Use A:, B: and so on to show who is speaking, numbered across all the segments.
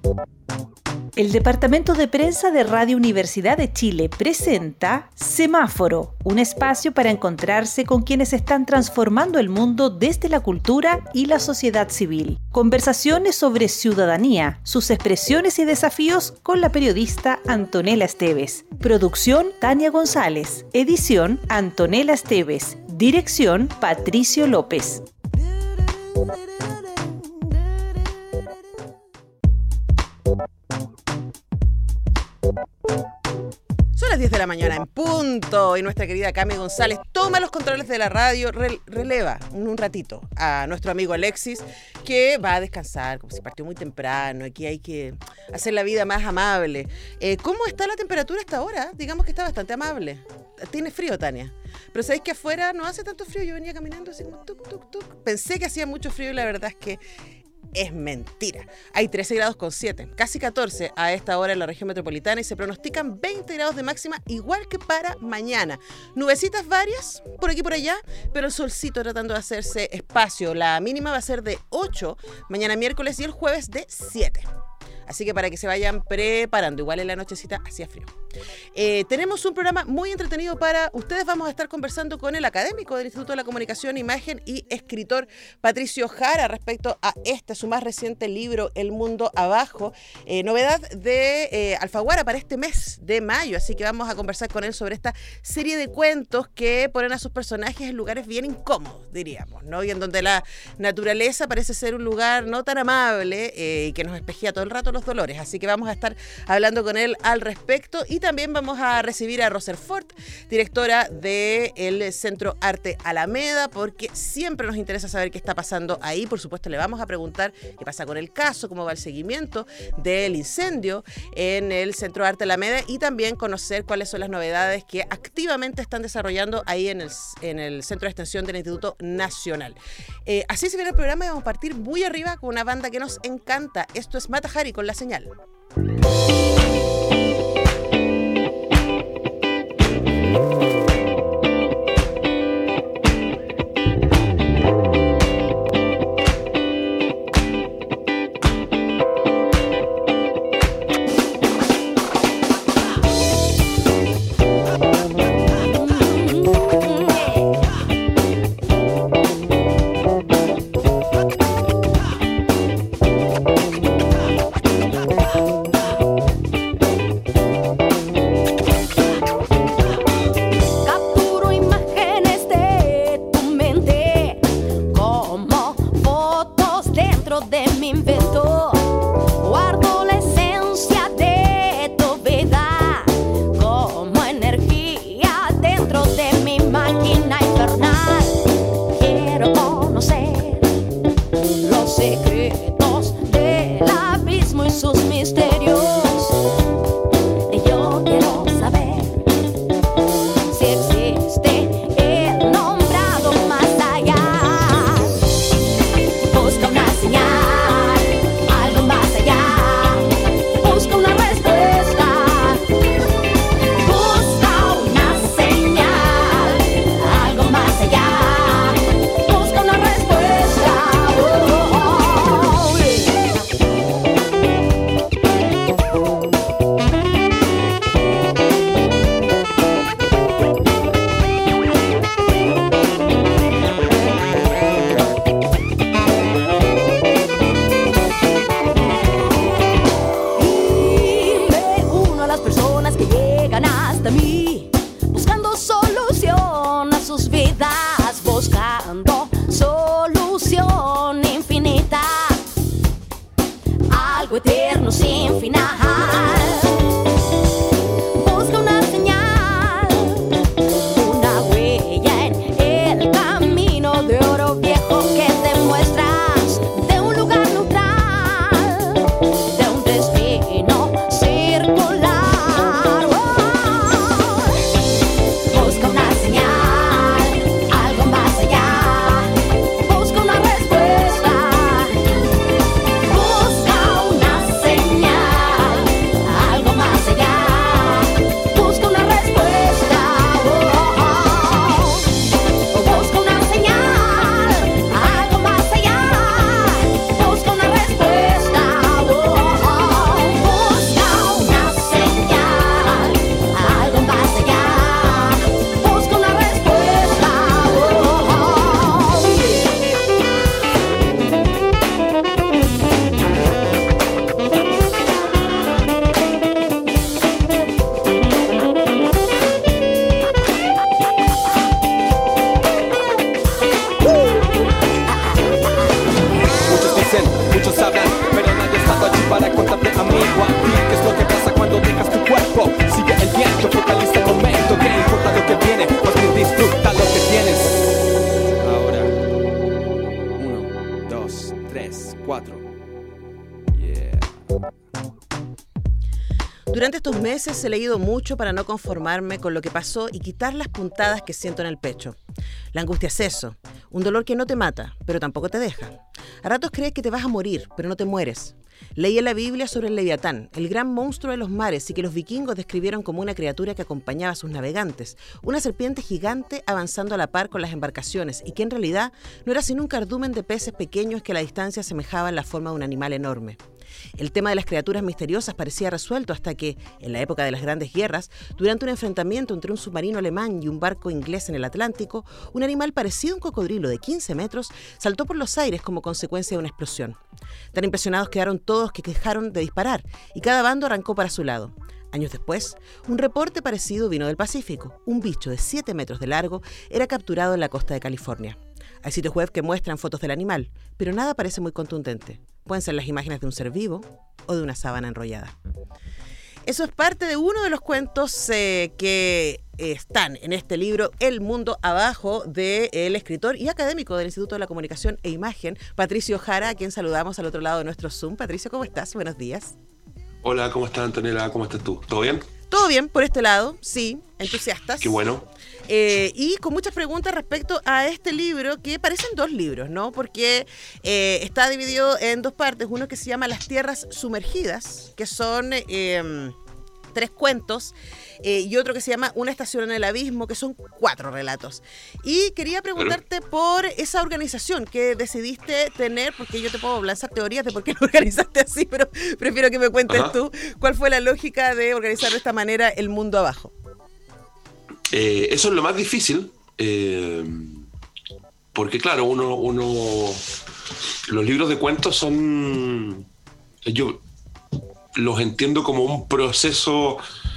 A: El Departamento de Prensa de Radio Universidad de Chile presenta Semáforo, un espacio para encontrarse con quienes están transformando el mundo desde la cultura y la sociedad civil. Conversaciones sobre ciudadanía, sus expresiones y desafíos con la periodista Antonella Esteves. Producción Tania González. Edición Antonella Esteves. Dirección Patricio López.
B: Son las 10 de la mañana en punto y nuestra querida Cami González toma los controles de la radio, releva un ratito a nuestro amigo Alexis, que va a descansar, como si partió muy temprano. Aquí hay que hacer la vida más amable. ¿Cómo está la temperatura hasta ahora? Digamos que está bastante amable. Tiene frío, Tania, pero sabéis que afuera no hace tanto frío. Yo venía caminando así como tuc, tuc, tuc. Pensé que hacía mucho frío y la verdad es que es mentira. Hay 13 grados con 7, casi 14 a esta hora en la región metropolitana y se pronostican 20 grados de máxima, igual que para mañana. Nubecitas varias, por aquí y por allá, pero el solcito tratando de hacerse espacio. La mínima va a ser de 8 mañana miércoles y el jueves de 7. Así que para que se vayan preparando, igual en la nochecita hacía frío. Tenemos un programa muy entretenido para ustedes. Vamos a estar conversando con el académico del Instituto de la Comunicación, Imagen y escritor Patricio Jara respecto a su más reciente libro, El Mundo Abajo, novedad de Alfaguara para este mes de mayo. Así que vamos a conversar con él sobre esta serie de cuentos que ponen a sus personajes en lugares bien incómodos, diríamos, ¿no? Y en donde la naturaleza parece ser un lugar no tan amable y que nos espejea todo el rato los dolores. Así que vamos a estar hablando con él al respecto y también vamos a recibir a Roser Fort, directora del Centro Arte Alameda, porque siempre nos interesa saber qué está pasando ahí. Por supuesto, le vamos a preguntar qué pasa con el caso, cómo va el seguimiento del incendio en el Centro Arte Alameda y también conocer cuáles son las novedades que activamente están desarrollando ahí en el Centro de Extensión del Instituto Nacional. Así se viene el programa y vamos a partir muy arriba con una banda que nos encanta. Esto es Mata Hari con La Señal.
C: Busca una señal.
B: Durante estos meses he leído mucho para no conformarme con lo que pasó y quitar las puntadas que siento en el pecho. La angustia es eso, un dolor que no te mata, pero tampoco te deja. A ratos crees que te vas a morir, pero no te mueres. Leí en la Biblia sobre el Leviatán, el gran monstruo de los mares y que los vikingos describieron como una criatura que acompañaba a sus navegantes, una serpiente gigante avanzando a la par con las embarcaciones y que en realidad no era sino un cardumen de peces pequeños que a la distancia asemejaban la forma de un animal enorme. El tema de las criaturas misteriosas parecía resuelto hasta que, en la época de las grandes guerras, durante un enfrentamiento entre un submarino alemán y un barco inglés en el Atlántico, un animal parecido a un cocodrilo de 15 metros saltó por los aires como consecuencia de una explosión. Tan impresionados quedaron todos que dejaron de disparar y cada bando arrancó para su lado. Años después, un reporte parecido vino del Pacífico. Un bicho de 7 metros de largo era capturado en la costa de California. Hay sitios web que muestran fotos del animal, pero nada parece muy contundente. Pueden ser las imágenes de un ser vivo o de una sábana enrollada. Eso es parte de uno de los cuentos que están en este libro, El Mundo Abajo, del escritor y académico del Instituto de la Comunicación e Imagen, Patricio Jara, a quien saludamos al otro lado de nuestro Zoom. Patricio, ¿cómo estás? Buenos días.
C: Hola, ¿cómo estás, Antonella? ¿Cómo estás tú? ¿Todo bien?
B: Todo bien por este lado, sí, entusiastas.
C: Qué bueno.
B: Y con muchas preguntas respecto a este libro, que parecen dos libros, ¿no? Porque está dividido en dos partes. Uno que se llama Las Tierras Sumergidas, que son 3 cuentos, y otro que se llama Una estación en el abismo, que son 4 relatos. Y quería preguntarte por esa organización que decidiste tener, porque yo te puedo lanzar teorías de por qué lo organizaste así, pero prefiero que me cuentes tú cuál fue la lógica de organizar de esta manera El Mundo Abajo.
C: Eso es lo más difícil, porque claro, los libros de cuentos son, yo los entiendo como un proceso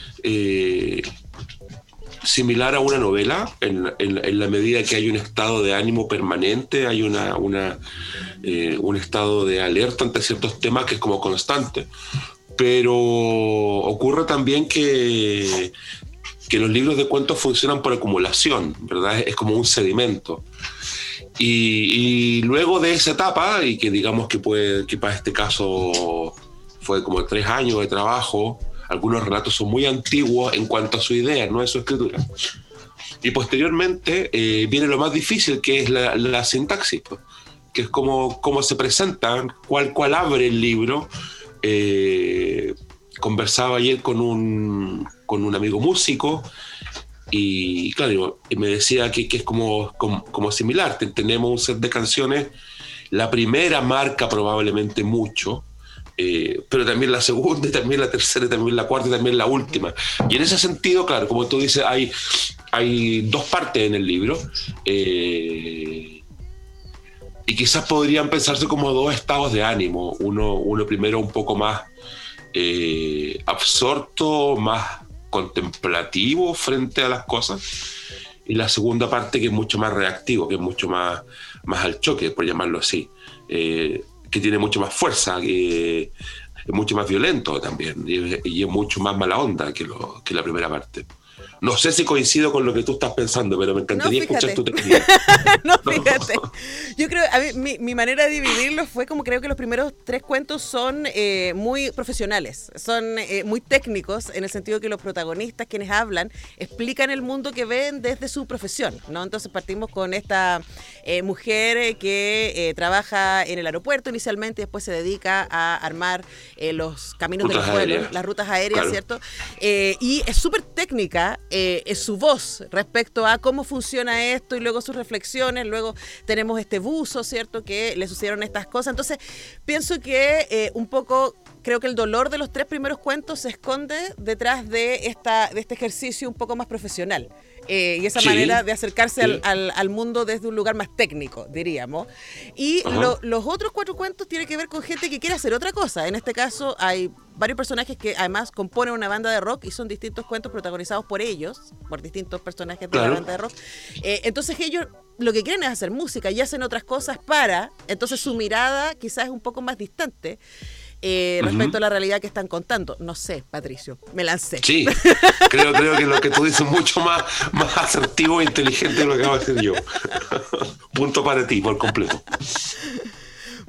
C: similar a una novela, en la medida que hay un estado de ánimo permanente, hay un estado de alerta ante ciertos temas que es como constante. Pero ocurre también que los libros de cuentos funcionan por acumulación, ¿verdad? Es como un sedimento. Y luego de esa etapa, y que digamos que para este caso fue como 3 años de trabajo, algunos relatos son muy antiguos en cuanto a su idea, no en su escritura. Y posteriormente viene lo más difícil, que es la sintaxis, pues, que es cómo se presentan, cuál abre el libro. Conversaba ayer con un amigo músico y claro, me decía que es como similar. Tenemos un set de canciones, la primera marca probablemente mucho, pero también la segunda, y también la tercera, y también la cuarta, y también la última. Y en ese sentido, claro, como tú dices, hay 2 partes en el libro, y quizás podrían pensarse como 2 estados de ánimo. Uno primero un poco más absorto, más contemplativo frente a las cosas, y la segunda parte que es mucho más reactivo, que es mucho más al choque, por llamarlo así, que tiene mucho más fuerza, que es mucho más violento también, y es mucho más mala onda que la primera parte. No sé si coincido con lo que tú estás pensando, pero me encantaría escuchar tu teoría.
B: No, fíjate. Yo creo, a mí, mi manera de dividirlos fue como creo que los primeros 3 cuentos son muy profesionales, son muy técnicos, en el sentido que los protagonistas, quienes hablan, explican el mundo que ven desde su profesión, ¿no? Entonces partimos con esta mujer que trabaja en el aeropuerto inicialmente, y después se dedica a armar los caminos de los vuelos, las rutas aéreas, claro. ¿Cierto? Y es súper técnica. Es su voz respecto a cómo funciona esto y luego sus reflexiones. Luego tenemos este buzo, ¿cierto?, que le sucedieron estas cosas. Entonces pienso que un poco creo que el dolor de los 3 primeros cuentos se esconde detrás de este ejercicio un poco más profesional. Y esa manera de acercarse al mundo desde un lugar más técnico, diríamos. Y los otros 4 cuentos tienen que ver con gente que quiere hacer otra cosa. En este caso hay varios personajes que además componen una banda de rock y son distintos cuentos protagonizados por ellos, por distintos personajes de la banda de rock. Entonces ellos lo que quieren es hacer música y hacen otras cosas entonces su mirada quizás es un poco más distante respecto a la realidad que están contando. No sé, Patricio, me lancé.
C: Sí, creo que lo que tú dices es mucho más asertivo e inteligente de lo que acabo de decir yo. Punto para ti, por completo.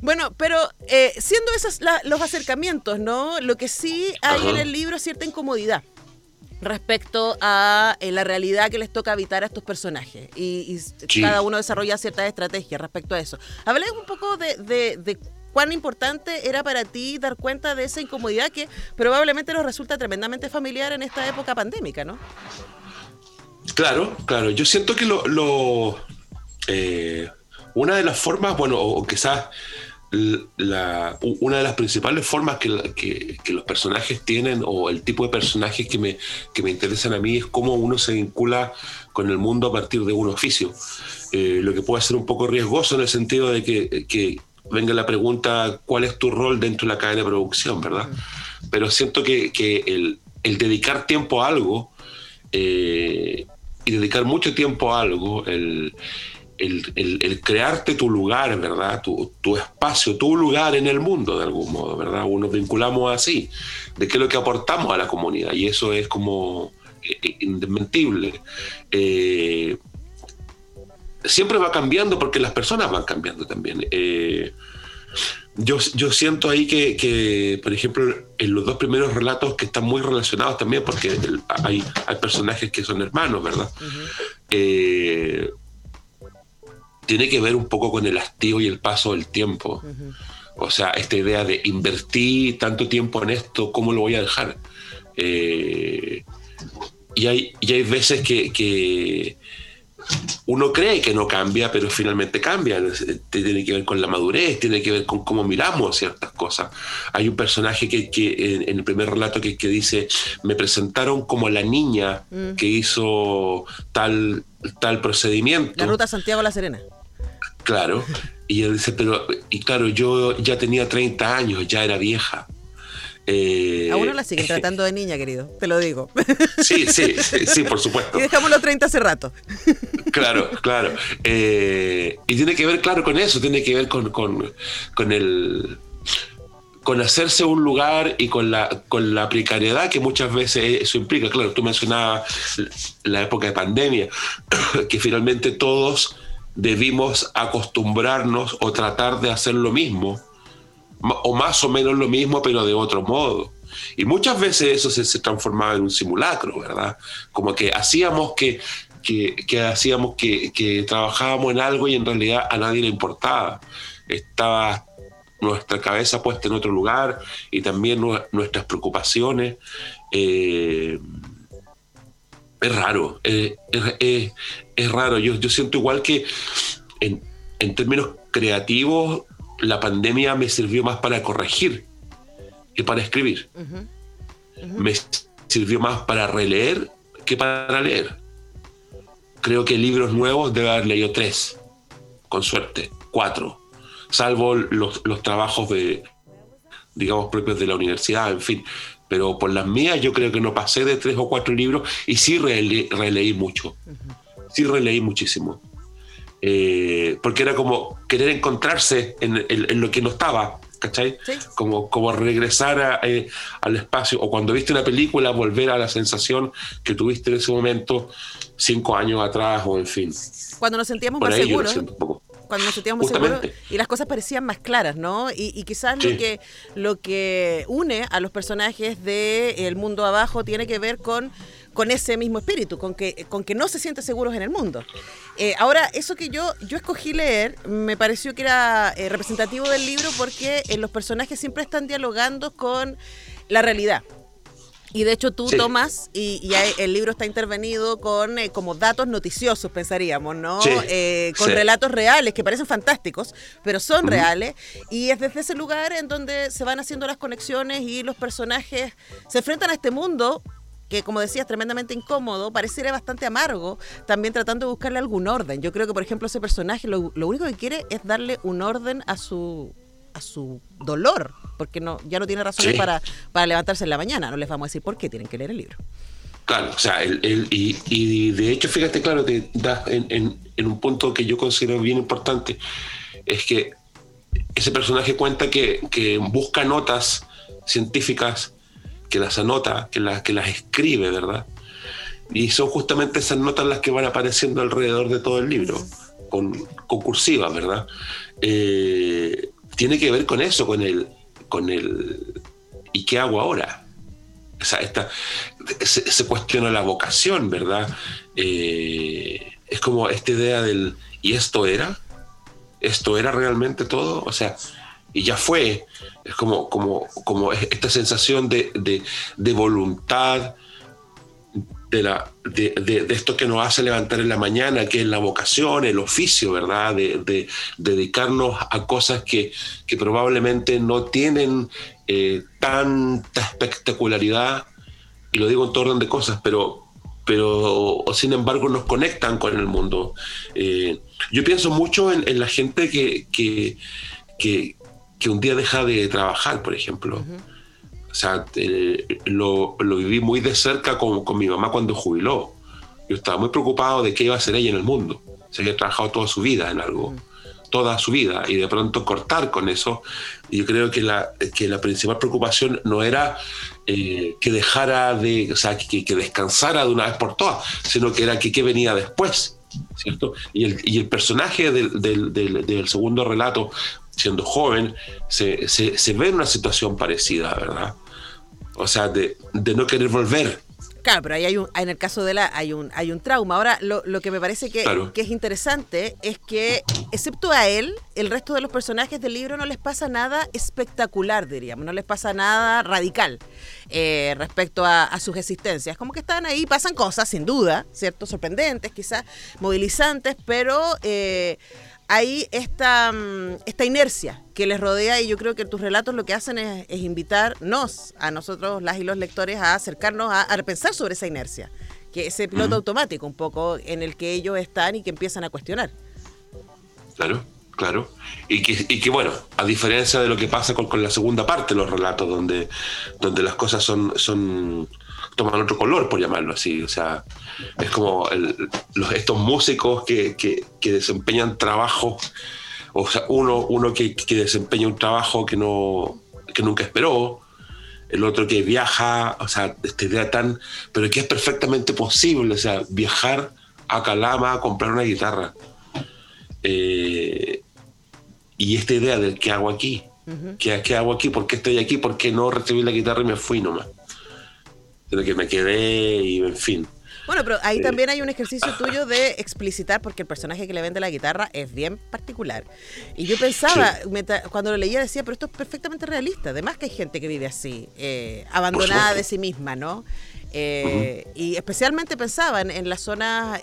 B: Bueno, pero siendo esos los acercamientos, ¿no? Lo que sí hay en el libro es cierta incomodidad respecto a la realidad que les toca habitar a estos personajes y sí, cada uno desarrolla ciertas estrategias respecto a eso. Hablé un poco de cuán importante era para ti dar cuenta de esa incomodidad que probablemente nos resulta tremendamente familiar en esta época pandémica, ¿no?
C: Claro. Yo siento que una de las formas, bueno, o quizás una de las principales formas que los personajes tienen, o el tipo de personajes que me interesan a mí, es cómo uno se vincula con el mundo a partir de un oficio. Lo que puede ser un poco riesgoso en el sentido de que venga la pregunta, ¿cuál es tu rol dentro de la cadena de producción, verdad? Pero siento que el dedicar tiempo a algo, y dedicar mucho tiempo a algo, el crearte tu lugar, ¿verdad? Tu espacio, tu lugar en el mundo, de algún modo, ¿verdad? Nos vinculamos así, de qué es lo que aportamos a la comunidad, y eso es como indesmentible. Siempre va cambiando porque las personas van cambiando también. Yo siento ahí que, por ejemplo, en los dos primeros relatos que están muy relacionados también, porque hay personajes que son hermanos, ¿verdad? Tiene que ver un poco con el hastío y el paso del tiempo. O sea, esta idea de invertir tanto tiempo en esto, ¿cómo lo voy a dejar? Y hay veces que uno cree que no cambia, pero finalmente cambia. Tiene que ver con la madurez, tiene que ver con cómo miramos ciertas cosas. Hay un personaje que en el primer relato que dice, me presentaron como la niña que hizo tal procedimiento.
B: La ruta Santiago-La Serena.
C: Claro. Y él dice, claro, yo ya tenía 30 años, ya era vieja.
B: A uno la siguen tratando de niña, querido, te lo digo.
C: Sí, por supuesto.
B: Y dejamos los 30 hace rato.
C: Claro. Y tiene que ver, claro, con eso, tiene que ver con hacerse un lugar y con la precariedad que muchas veces eso implica. Claro, tú mencionabas la época de pandemia, que finalmente todos debimos acostumbrarnos o tratar de hacer lo mismo, o más o menos lo mismo, pero de otro modo. Y muchas veces eso se transformaba en un simulacro, ¿verdad? Como que hacíamos que trabajábamos en algo y en realidad a nadie le importaba. Estaba nuestra cabeza puesta en otro lugar y también nuestras preocupaciones. Es raro, es raro. Yo siento igual que en términos creativos, la pandemia me sirvió más para corregir que para escribir. Me sirvió más para releer que para leer. Creo que libros nuevos debe haber leído 3, con suerte, 4, salvo los trabajos digamos, propios de la universidad, en fin. Pero por las mías yo creo que no pasé de 3 o 4 libros, y sí releí mucho. Sí releí muchísimo. Porque era como querer encontrarse en lo que no estaba, ¿cachai? Sí. Como regresar al espacio, o cuando viste una película, volver a la sensación que tuviste en ese momento 5 años atrás, o en fin.
B: Cuando nos sentíamos más seguros. Cuando nos sentíamos seguros y las cosas parecían más claras, ¿no? Y quizás sí, lo que une a los personajes del mundo abajo tiene que ver con ese mismo espíritu, con que no se sienten seguros en el mundo. Ahora, eso que yo escogí leer me pareció que era representativo del libro, porque los personajes siempre están dialogando con la realidad. Y de hecho tú tomas, y el libro está intervenido con como datos noticiosos, pensaríamos, ¿no? Sí, con relatos reales que parecen fantásticos, pero son reales. Y es desde ese lugar en donde se van haciendo las conexiones y los personajes se enfrentan a este mundo que, como decías, tremendamente incómodo, pareciera bastante amargo, también tratando de buscarle algún orden. Yo creo que, por ejemplo, ese personaje lo único que quiere es darle un orden a su dolor, porque ya no tiene razones para levantarse en la mañana. No les vamos a decir por qué tienen que leer el libro.
C: Claro, o sea, y de hecho, fíjate, claro, te das en un punto que yo considero bien importante, es que ese personaje cuenta que busca notas científicas, que las anota, que las escribe, ¿verdad? Y son justamente esas notas las que van apareciendo alrededor de todo el libro, con cursiva, ¿verdad? tiene que ver con eso, con el ¿y qué hago ahora? O sea, se cuestiona la vocación, ¿verdad? Es como esta idea del ¿y esto era? ¿Esto era realmente todo? O sea, y ya fue. Es como esta sensación de voluntad, de esto que nos hace levantar en la mañana, que es la vocación, el oficio, ¿verdad? De dedicarnos a cosas que probablemente no tienen tanta espectacularidad, y lo digo en todo orden de cosas, pero sin embargo nos conectan con el mundo. Yo pienso mucho en la gente que un día deja de trabajar, por ejemplo. Uh-huh. O sea, lo viví muy de cerca con mi mamá cuando jubiló. Yo estaba muy preocupado de qué iba a hacer ella en el mundo. Se había trabajado toda su vida en algo, toda su vida, y de pronto cortar con eso. Y yo creo que la principal preocupación no era que dejara o sea, que descansara de una vez por todas, sino que era qué venía después, ¿cierto? Y el personaje del segundo relato, siendo joven, se ve en una situación parecida, ¿verdad? O sea, de no querer volver.
B: Claro, pero ahí en el caso de hay un trauma. Ahora, lo que me parece que es interesante es que, excepto a él, el resto de los personajes del libro no les pasa nada espectacular, diríamos, no les pasa nada radical respecto a sus existencias. Como que están ahí, pasan cosas, sin duda, ¿cierto? Sorprendentes, quizás movilizantes, pero hay esta inercia que les rodea, y yo creo que tus relatos lo que hacen es invitarnos, a nosotros, las y los lectores, a acercarnos a pensar sobre esa inercia, que ese piloto automático un poco en el que ellos están y que empiezan a cuestionar.
C: Claro. Y que bueno, a diferencia de lo que pasa con la segunda parte de los relatos, donde las cosas toman otro color, por llamarlo así. O sea, es como estos músicos que desempeñan trabajo, o sea, uno que desempeña un trabajo que nunca esperó, el otro que viaja, o sea, esta idea pero que es perfectamente posible, o sea, viajar a Calama a comprar una guitarra. Y esta idea del ¿qué hago aquí? Uh-huh. ¿Qué hago aquí? ¿Por qué estoy aquí? ¿Por qué no recibí la guitarra y me fui nomás? Sino que me quedé y en fin.
B: Bueno, pero ahí también hay un ejercicio tuyo de explicitar, porque el personaje que le vende la guitarra es bien particular. Y yo pensaba, cuando lo leía, decía, pero esto es perfectamente realista. Además que hay gente que vive así, abandonada de sí misma, ¿no? Y especialmente pensaba en las zonas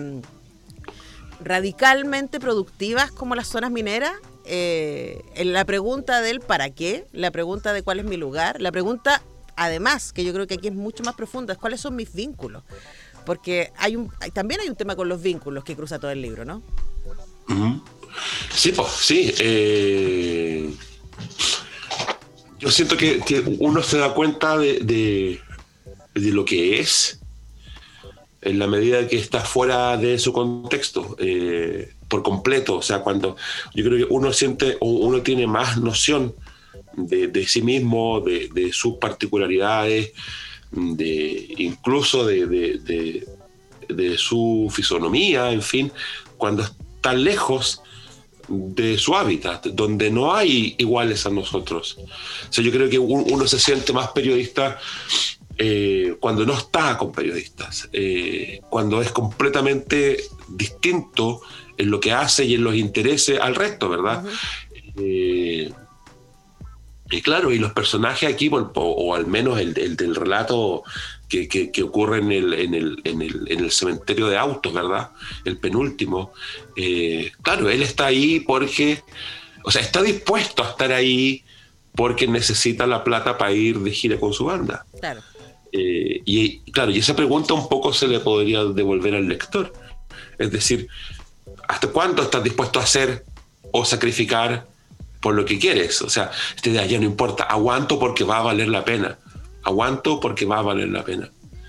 B: radicalmente productivas como las zonas mineras, en la pregunta del ¿para qué? La pregunta de ¿cuál es mi lugar? La pregunta, además, que yo creo que aquí es mucho más profunda, es ¿cuáles son mis vínculos? Porque también hay un tema con los vínculos que cruza todo el libro, ¿no?
C: Uh-huh. Sí, pues, sí. Yo siento que uno se da cuenta de lo que es en la medida que está fuera de su contexto, por completo. O sea, cuando yo creo que uno siente o uno tiene más noción de sí mismo, de sus particularidades, incluso de su fisonomía, en fin, cuando está lejos de su hábitat, donde no hay iguales a nosotros. O sea, yo creo que uno se siente más periodista cuando no está con periodistas, cuando es completamente distinto en lo que hace y en los intereses al resto, ¿verdad? Uh-huh. Y claro, y los personajes aquí, o al menos el del relato que ocurre en el cementerio de autos, ¿verdad? El penúltimo. Claro, él está ahí porque, o sea, está dispuesto a estar ahí porque necesita la plata para ir de gira con su banda.
B: Claro.
C: Y claro, y esa pregunta un poco se le podría devolver al lector. Es decir, ¿hasta cuánto estás dispuesto a hacer o sacrificar por lo que quieres? O sea, esta idea ya no importa, aguanto porque va a valer la pena. Aguanto porque va a valer la pena.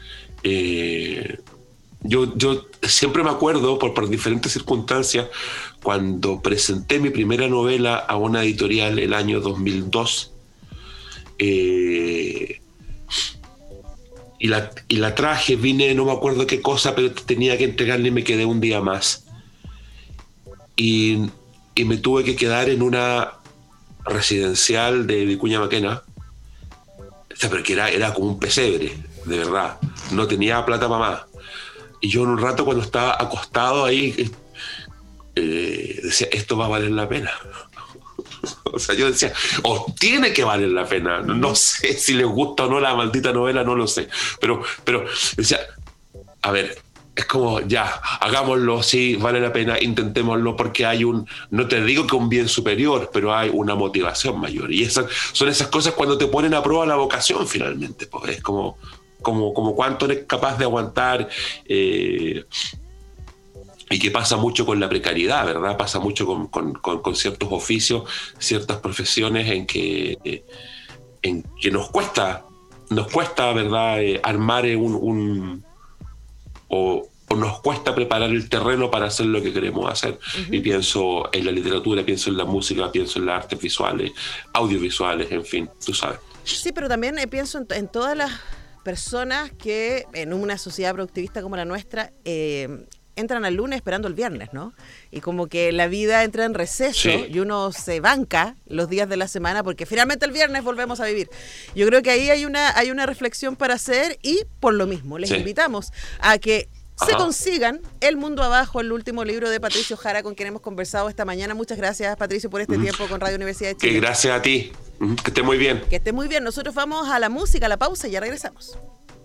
C: Yo siempre me acuerdo, por diferentes circunstancias, cuando presenté mi primera novela a una editorial el año 2002, y la traje, vine, no me acuerdo qué cosa, pero tenía que entregarla y me quedé un día más. Y me tuve que quedar en una residencial de Vicuña Maquena, o sea, pero que era como un pesebre, de verdad, no tenía plata para más. Y yo en un rato, cuando estaba acostado ahí, decía, esto va a valer la pena. O sea, yo decía, tiene que valer la pena. No sé si les gusta o no la maldita novela, no lo sé. Pero decía, a ver, es como, ya, hagámoslo, sí, vale la pena, intentémoslo, porque hay no te digo que un bien superior, pero hay una motivación mayor. Y son esas cosas cuando te ponen a prueba la vocación, finalmente. Pues es como cuánto eres capaz de aguantar. Y que pasa mucho con la precariedad, ¿verdad? Pasa mucho con ciertos oficios, ciertas profesiones en que nos cuesta, ¿verdad? Armar o nos cuesta preparar el terreno para hacer lo que queremos hacer. Uh-huh. Y pienso en la literatura, pienso en la música, pienso en las artes visuales, audiovisuales, en fin, tú sabes.
B: Sí, pero también pienso en todas las personas que en una sociedad productivista como la nuestra entran al lunes esperando el viernes, ¿no? Y como que la vida entra en receso, sí, y uno se banca los días de la semana porque finalmente el viernes volvemos a vivir. Yo creo que ahí hay una reflexión para hacer, y por lo mismo les invitamos a que se consigan El Mundo Abajo, el último libro de Patricio Jara, con quien hemos conversado esta mañana. Muchas gracias, Patricio, por este tiempo con Radio Universidad de Chile.
C: Gracias a ti. Que esté muy bien.
B: Que esté muy bien. Nosotros vamos a la música, a la pausa, y ya regresamos.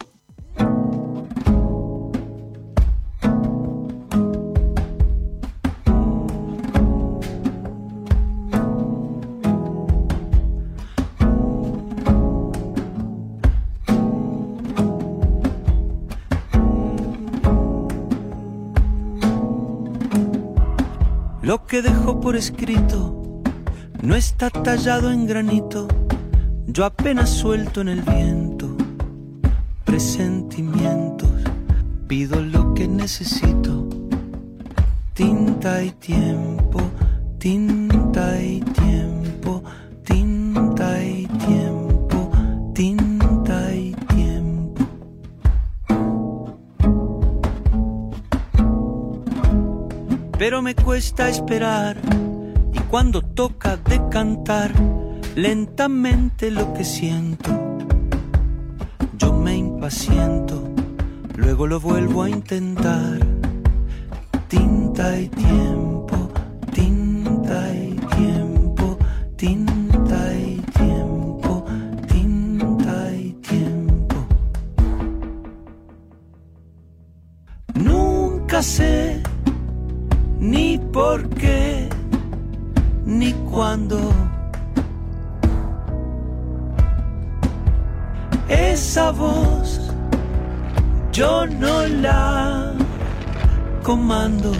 D: Lo que dejó por escrito no está tallado en granito, yo apenas suelto en el viento presentimientos, pido lo que necesito, tinta y tiempo, tinta y tiempo, tinta y tiempo, tinta y tiempo. Pero me cuesta esperar, y cuando toca decantar lentamente lo que siento, yo me impaciento, luego lo vuelvo a intentar. Tinta y tiempo, tinta y tiempo, tinta y tiempo, tinta y tiempo. Nunca sé ni por qué, ni cuándo. Esa voz yo no la comando.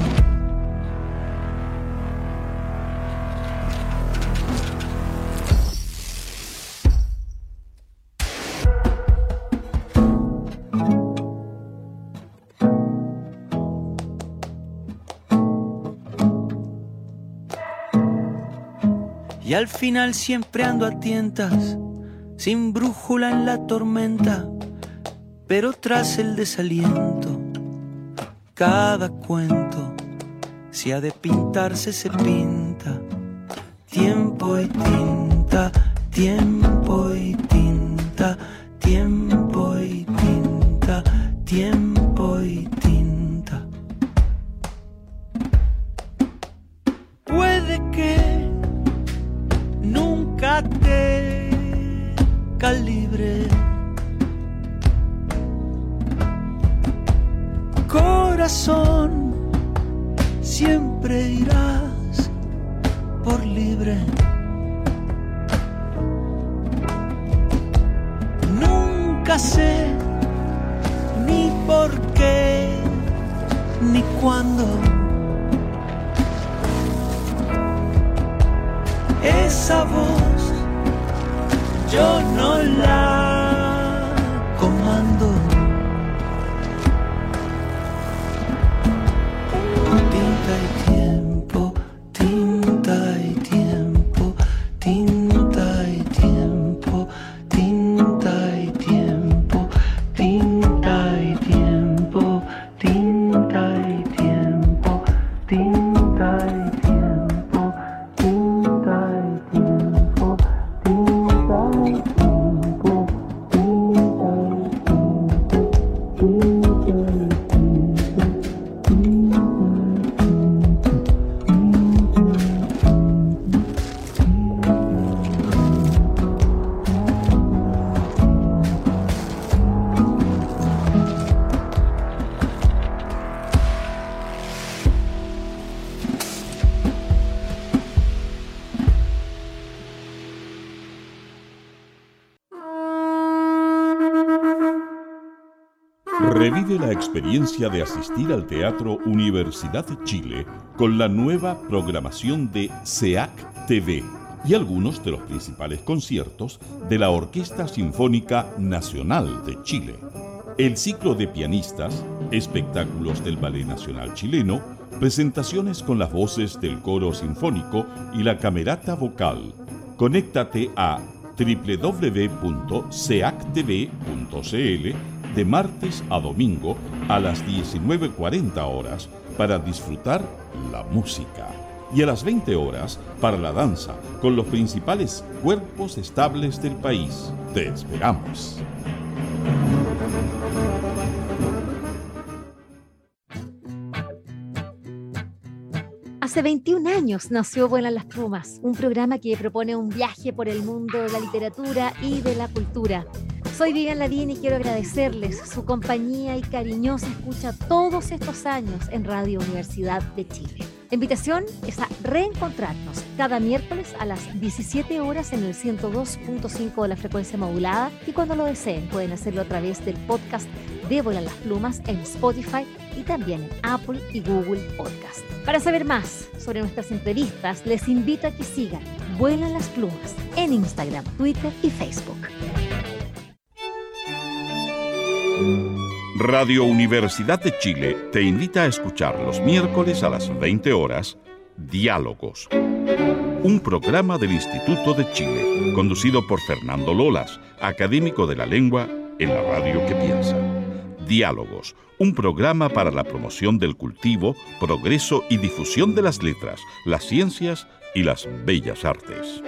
D: Y al final siempre ando a tientas, sin brújula en la tormenta, pero tras el desaliento, cada cuento, si ha de pintarse se pinta. Tiempo y tinta, tiempo y tinta, tiempo y tinta, tiempo y tinta. Puede que nunca te calibre, corazón, siempre irás por libre. Nunca sé ni por qué ni cuándo. Esa voz yo no la comando. Tinta y tiempo, tinta y tiempo, tinta y tiempo, tinta y tiempo, tinta y tiempo, tinta y tiempo, tinta y tiempo, tinta y tiempo.
E: Revive la experiencia de asistir al Teatro Universidad de Chile con la nueva programación de SEAC TV y algunos de los principales conciertos de la Orquesta Sinfónica Nacional de Chile. El ciclo de pianistas, espectáculos del Ballet Nacional Chileno, presentaciones con las voces del Coro Sinfónico y la Camerata Vocal. Conéctate a www.seactv.cl de martes a domingo a las 19:40 horas para disfrutar la música y a las 20 horas para la danza con los principales cuerpos estables del país. Te esperamos.
F: Hace 21 años nació Vuelan las Plumas, un programa que propone un viaje por el mundo de la literatura y de la cultura. Soy Vivian Lavín y quiero agradecerles su compañía y cariñosa escucha todos estos años en Radio Universidad de Chile. La invitación es a reencontrarnos cada miércoles a las 17 horas en el 102.5 de la frecuencia modulada y cuando lo deseen pueden hacerlo a través del podcast de Vuelan las Plumas en Spotify y también en Apple y Google Podcast. Para saber más sobre nuestras entrevistas, les invito a que sigan Vuelan las Plumas en Instagram, Twitter y Facebook.
E: Radio Universidad de Chile te invita a escuchar los miércoles a las 20 horas Diálogos, un programa del Instituto de Chile, conducido por Fernando Lolas, académico de la lengua en la radio que piensa. Diálogos, un programa para la promoción del cultivo, progreso y difusión de las letras, las ciencias y las bellas artes.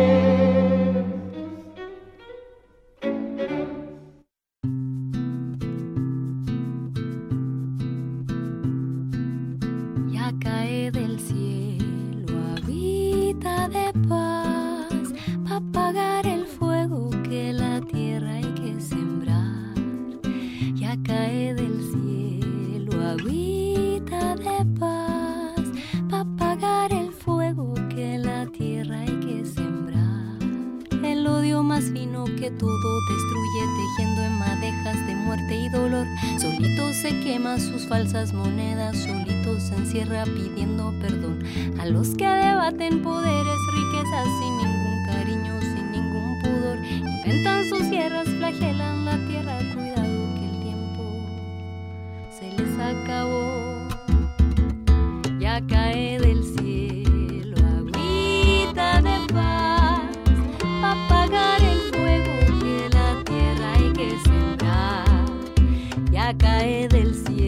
G: Falsas monedas, solitos se encierra pidiendo perdón a los que debaten poderes, riquezas sin ningún cariño, sin ningún pudor. Inventan sus sierras, flagelan la tierra, cuidado que el tiempo se les acabó. Ya cae del cielo agüita de paz pa' apagar el fuego que la tierra hay que sembrar. Ya cae del cielo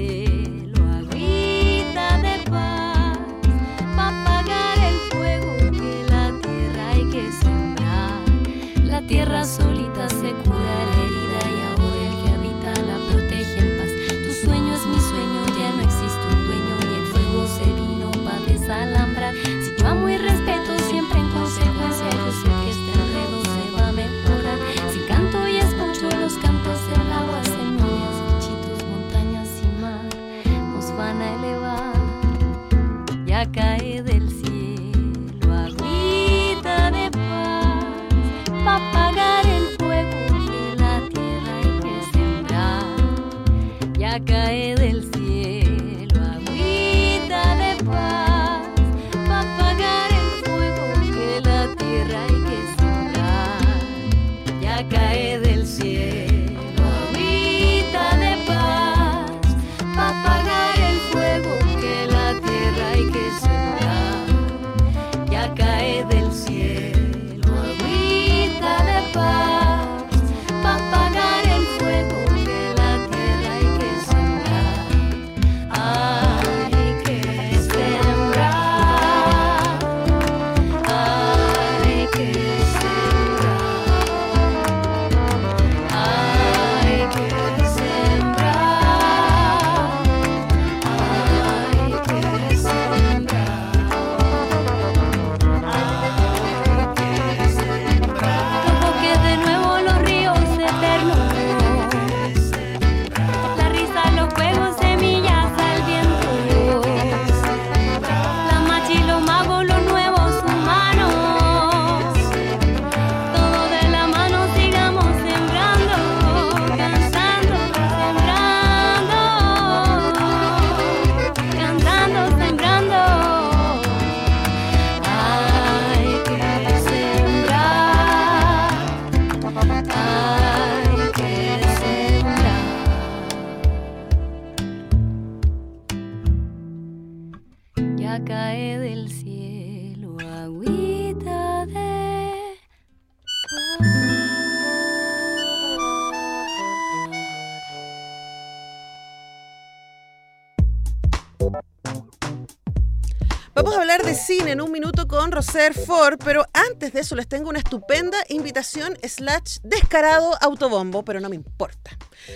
G: tierra solita se cura la herida y ahora el que habita la protege en paz. Tu sueño es mi sueño, ya no existe un dueño y el fuego se vino pa' desalambrar. Si yo amo y respeto siempre en consecuencia, yo sé que este enredo se va a mejorar. Si canto y escucho los cantos del agua, semillas, bichitos, montañas y mar nos van a elevar. Ya cae del cielo agüita de paz pa' apagar el fuego que la tierra hay que sembrar. Ya cae del cielo agüita de paz pa' apagar el fuego que la tierra hay que sembrar. Ya cae del cielo agüita de paz pa' apagar el fuego que la tierra hay que sembrar. Ya cae del cielo paz, pa' apagar el fuego que la tierra hay que sembrar.
B: Vamos a hablar de cine en un minuto con Roser Ford, pero antes de eso les tengo una estupenda invitación / descarado autobombo, pero no me importa.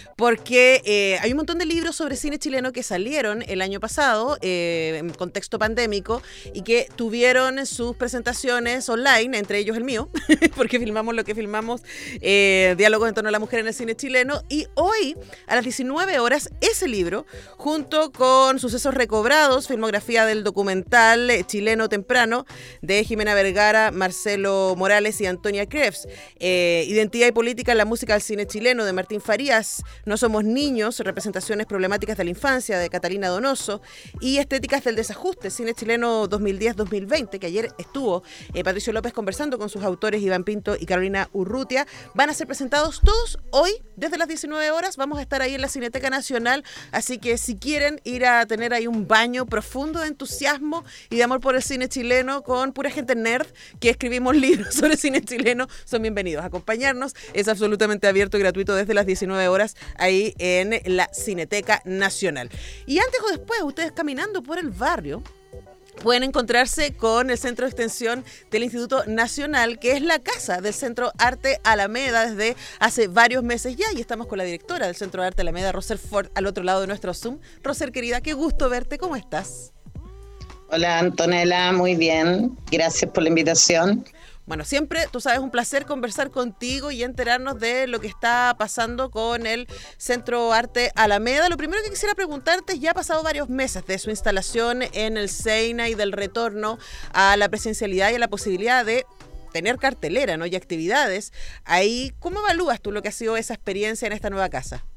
B: Porque hay un montón de libros sobre cine chileno que salieron el año pasado en contexto pandémico y que tuvieron sus presentaciones online, entre ellos el mío, porque filmamos lo que filmamos, Diálogos en torno a la mujer en el cine chileno. Y hoy, a las 19 horas, ese libro, junto con Sucesos recobrados, filmografía del documental chileno Temprano, de Jimena Vergara, Marcelo Morales y Antonia Krebs, Identidad y política en la música del cine chileno, de Martín Farías, No somos niños, representaciones problemáticas de la infancia, de Catalina Donoso, y Estéticas del desajuste, cine chileno 2010-2020, que ayer estuvo Patricio López conversando con sus autores Iván Pinto y Carolina Urrutia. Van a ser presentados todos hoy desde las 19 horas. Vamos a estar ahí en la Cineteca Nacional, así que si quieren ir a tener ahí un baño profundo de entusiasmo y de amor por el cine chileno con pura gente nerd que escribimos libros sobre cine chileno, son bienvenidos a acompañarnos. Es absolutamente abierto y gratuito desde las 19 horas ahí en la Cineteca Nacional. Y antes o después, ustedes caminando por el barrio pueden encontrarse con el Centro de Extensión del Instituto Nacional, que es la casa del Centro Arte Alameda desde hace varios meses ya, y estamos con la directora del Centro de Arte Alameda, Roser Ford, al otro lado de nuestro Zoom. Roser, querida, qué gusto verte, ¿cómo estás?
H: Hola, Antonella, muy bien, gracias por la invitación.
B: Bueno, siempre, tú sabes, un placer conversar contigo y enterarnos de lo que está pasando con el Centro Arte Alameda. Lo primero que quisiera preguntarte es, ya ha pasado varios meses de su instalación en el SEINA y del retorno a la presencialidad y a la posibilidad de tener cartelera, ¿no?, y actividades. Ahí, ¿cómo evalúas tú lo que ha sido esa experiencia en esta nueva casa?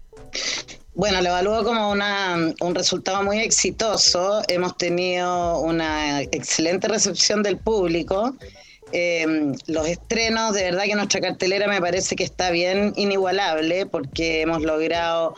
H: Bueno, lo evalúo como un resultado muy exitoso. Hemos tenido una excelente recepción del público. Los estrenos, de verdad que nuestra cartelera me parece que está bien inigualable, porque hemos logrado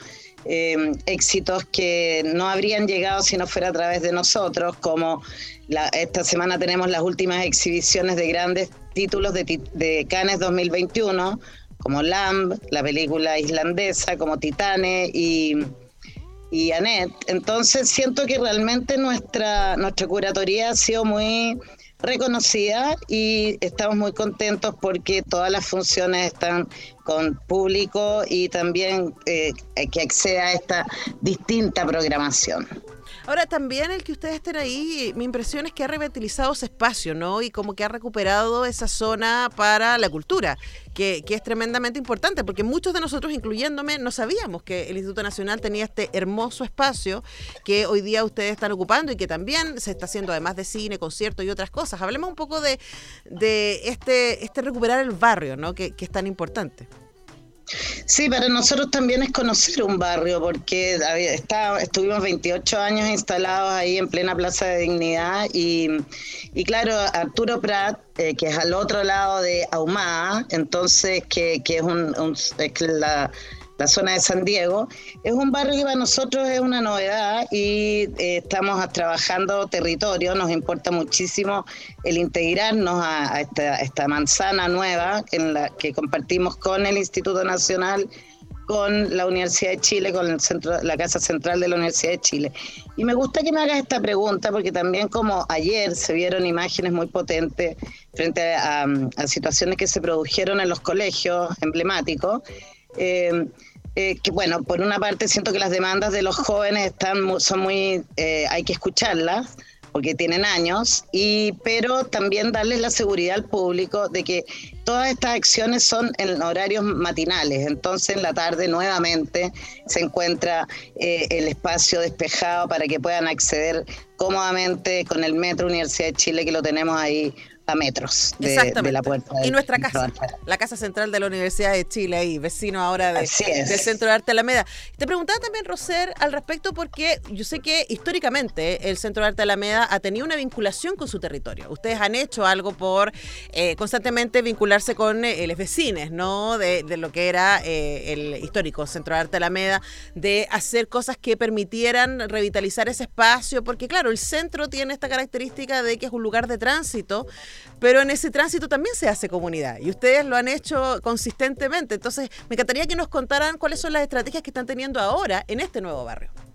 H: éxitos que no habrían llegado si no fuera a través de nosotros, como esta semana tenemos las últimas exhibiciones de grandes títulos de Cannes 2021, como Lamb, la película islandesa, como Titane y Annette. Entonces siento que realmente nuestra curatoría ha sido muy reconocida y estamos muy contentos porque todas las funciones están con público y también que acceda a esta distinta programación.
B: Ahora, también el que ustedes estén ahí, mi impresión es que ha revitalizado ese espacio, ¿no? Y como que ha recuperado esa zona para la cultura, que es tremendamente importante, porque muchos de nosotros, incluyéndome, no sabíamos que el Instituto Nacional tenía este hermoso espacio que hoy día ustedes están ocupando y que también se está haciendo, además de cine, conciertos y otras cosas. Hablemos un poco de este recuperar el barrio, ¿no?, que es tan importante.
H: Sí, para nosotros también es conocer un barrio, porque estuvimos 28 años instalados ahí en plena Plaza de Dignidad y claro, Arturo Prat, que es al otro lado de Ahumada, entonces que es la zona de San Diego, es un barrio que para nosotros es una novedad y estamos trabajando territorio. Nos importa muchísimo el integrarnos a esta manzana nueva en la que compartimos con el Instituto Nacional, con la Universidad de Chile, con la Casa Central de la Universidad de Chile. Y me gusta que me hagas esta pregunta, porque también, como ayer se vieron imágenes muy potentes frente a situaciones que se produjeron en los colegios emblemáticos, que bueno, por una parte siento que las demandas de los jóvenes son muy, hay que escucharlas porque tienen años, pero también darles la seguridad al público de que todas estas acciones son en horarios matinales. Entonces en la tarde nuevamente se encuentra el espacio despejado para que puedan acceder cómodamente con el Metro Universidad de Chile, que lo tenemos ahí a metros de la puerta.
B: Y nuestra casa, la Casa Central de la Universidad de Chile, ahí, vecino ahora del Centro de Arte Alameda. Te preguntaba también, Roser, al respecto, porque yo sé que históricamente el Centro de Arte Alameda ha tenido una vinculación con su territorio. Ustedes han hecho algo por constantemente vincularse con los vecinos, ¿no? De lo que era el histórico Centro de Arte Alameda, de hacer cosas que permitieran revitalizar ese espacio, porque claro, el centro tiene esta característica de que es un lugar de tránsito, pero en ese tránsito también se hace comunidad y ustedes lo han hecho consistentemente. Entonces me encantaría que nos contaran cuáles son las estrategias que están teniendo ahora en este nuevo barrio.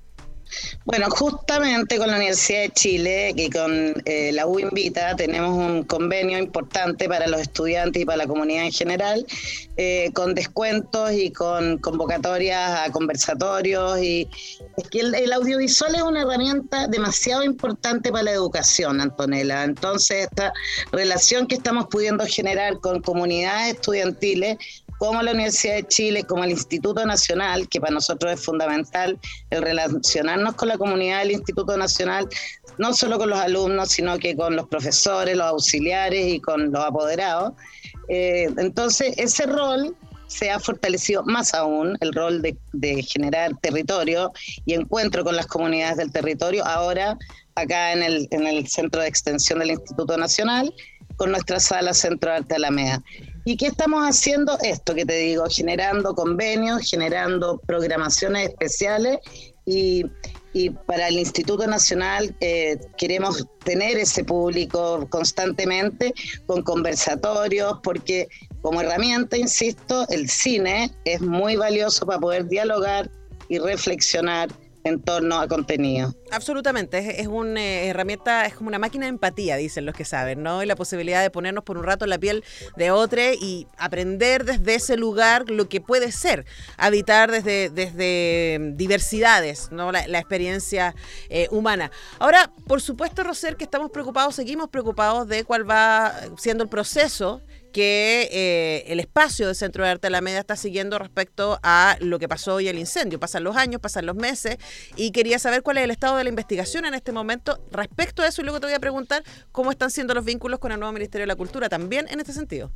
H: Bueno, justamente con la Universidad de Chile y con la U Invita tenemos un convenio importante para los estudiantes y para la comunidad en general, con descuentos y con convocatorias a conversatorios. Y es que el audiovisual es una herramienta demasiado importante para la educación, Antonella. Entonces, esta relación que estamos pudiendo generar con comunidades estudiantiles, como la Universidad de Chile, como el Instituto Nacional, que para nosotros es fundamental el relacionarnos con la comunidad del Instituto Nacional, no solo con los alumnos, sino que con los profesores, los auxiliares y con los apoderados. Entonces, ese rol se ha fortalecido más aún, el rol de generar territorio y encuentro con las comunidades del territorio, ahora acá en el Centro de Extensión del Instituto Nacional, con nuestra sala Centro de Arte Alameda. ¿Y qué estamos haciendo? Esto que te digo, generando convenios, generando programaciones especiales y para el Instituto Nacional queremos tener ese público constantemente con conversatorios, porque como herramienta, insisto, el cine es muy valioso para poder dialogar y reflexionar en torno a contenido.
B: Absolutamente, es una herramienta, es como una máquina de empatía, dicen los que saben, ¿no? Y la posibilidad de ponernos por un rato en la piel de otro y aprender desde ese lugar lo que puede ser, habitar desde diversidades, ¿no? La experiencia humana. Ahora, por supuesto, Roser, que seguimos preocupados de cuál va siendo el proceso que el espacio del Centro de Arte Alameda está siguiendo respecto a lo que pasó hoy el incendio. Pasan los años, pasan los meses, y quería saber cuál es el estado de la investigación en este momento respecto a eso, y luego te voy a preguntar cómo están siendo los vínculos con el nuevo Ministerio de la Cultura también en este sentido.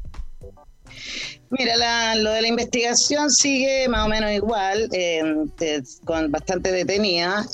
H: Mira, lo de la investigación sigue más o menos igual, con bastante detenida.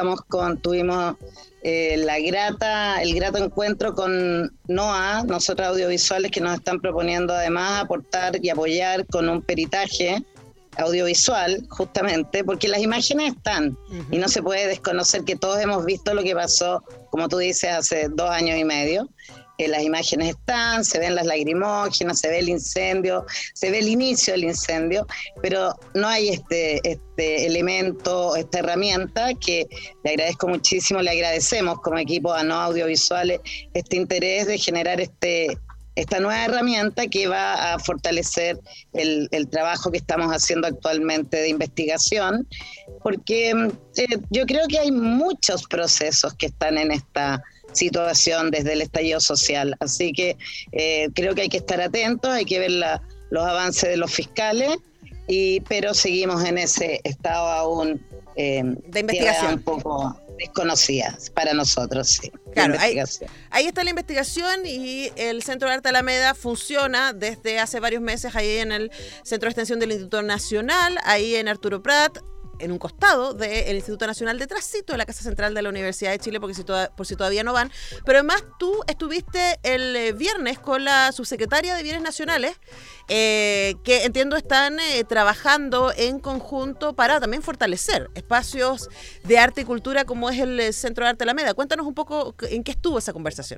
H: Tuvimos el grato encuentro con NOA, nosotros audiovisuales, que nos están proponiendo además aportar y apoyar con un peritaje audiovisual, justamente, porque las imágenes están, y no se puede desconocer que todos hemos visto lo que pasó, como tú dices, hace 2 años y medio. Las imágenes están, se ven las lagrimógenas, se ve el incendio, se ve el inicio del incendio, pero no hay este elemento, esta herramienta que le agradezco muchísimo, le agradecemos como equipo a No Audiovisuales este interés de generar esta nueva herramienta que va a fortalecer el trabajo que estamos haciendo actualmente de investigación, porque yo creo que hay muchos procesos que están en esta situación desde el estallido social, así que creo que hay que estar atentos, hay que ver los avances de los fiscales, pero seguimos en ese estado aún
B: de investigación
H: un poco desconocida para nosotros, sí.
B: Claro, ahí está la investigación, y el Centro de Arte Alameda funciona desde hace varios meses ahí en el Centro de Extensión del Instituto Nacional, ahí en Arturo Prat, en un costado del Instituto Nacional, detrásito de la Casa Central de la Universidad de Chile, por si todavía no van. Pero además tú estuviste el viernes con la subsecretaria de Bienes Nacionales, que entiendo están trabajando en conjunto para también fortalecer espacios de arte y cultura como es el Centro de Arte Alameda. Cuéntanos un poco en qué estuvo esa conversación.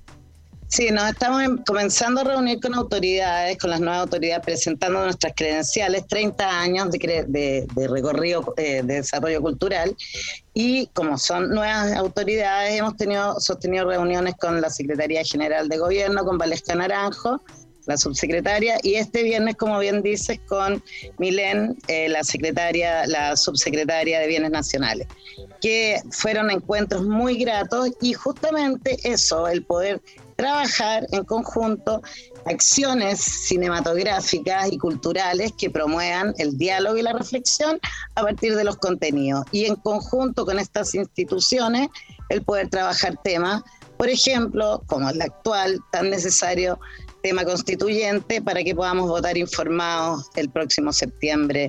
H: Sí, nos estamos comenzando a reunir con autoridades, con las nuevas autoridades, presentando nuestras credenciales, 30 años de recorrido de desarrollo cultural, y como son nuevas autoridades, hemos sostenido reuniones con la Secretaría General de Gobierno, con Valesca Naranjo, la subsecretaria, y este viernes, como bien dices, con Milén, la subsecretaria de Bienes Nacionales, que fueron encuentros muy gratos, y justamente eso, el poder trabajar en conjunto acciones cinematográficas y culturales que promuevan el diálogo y la reflexión a partir de los contenidos, y en conjunto con estas instituciones el poder trabajar temas, por ejemplo, como el actual tan necesario tema constituyente, para que podamos votar informados el próximo septiembre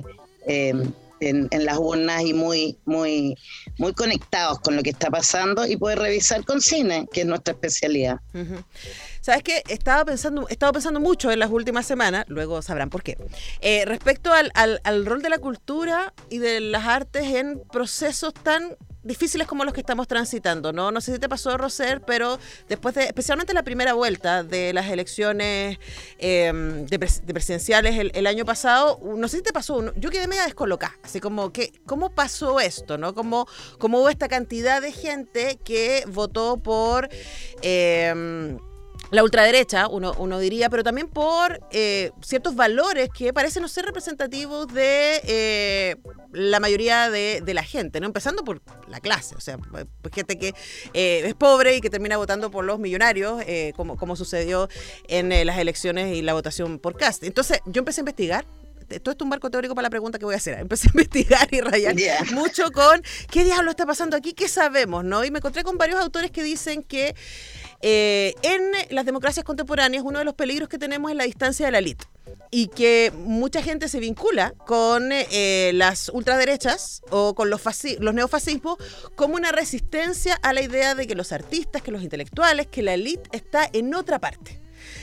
H: en las urnas, y muy conectados con lo que está pasando, y poder revisar con cine, que es nuestra especialidad.
B: ¿Sabes qué? He estado pensando mucho en las últimas semanas, luego sabrán por qué, respecto al rol de la cultura y de las artes en procesos tan difíciles como los que estamos transitando, ¿no? No sé si te pasó, Roser, pero después de, especialmente la primera vuelta de las elecciones de presidenciales el año pasado, no sé si te pasó, yo quedé media descolocada, así como que, ¿cómo pasó esto, no? ¿Cómo hubo esta cantidad de gente que votó por la ultraderecha, uno diría, pero también por ciertos valores que parecen no ser representativos de la mayoría de la gente, ¿no? Empezando por la clase, o sea, gente que es pobre y que termina votando por los millonarios, como sucedió en las elecciones y la votación por Kast. Entonces, yo empecé a investigar. Todo esto es un marco teórico para la pregunta que voy a hacer. Empecé a investigar y rayar mucho con qué diablo está pasando aquí, qué sabemos, ¿no? Y me encontré con varios autores que dicen que en las democracias contemporáneas uno de los peligros que tenemos es la distancia de la élite y que mucha gente se vincula con las ultraderechas o con los neofascismos como una resistencia a la idea de que los artistas, que los intelectuales, que la élite está en otra parte.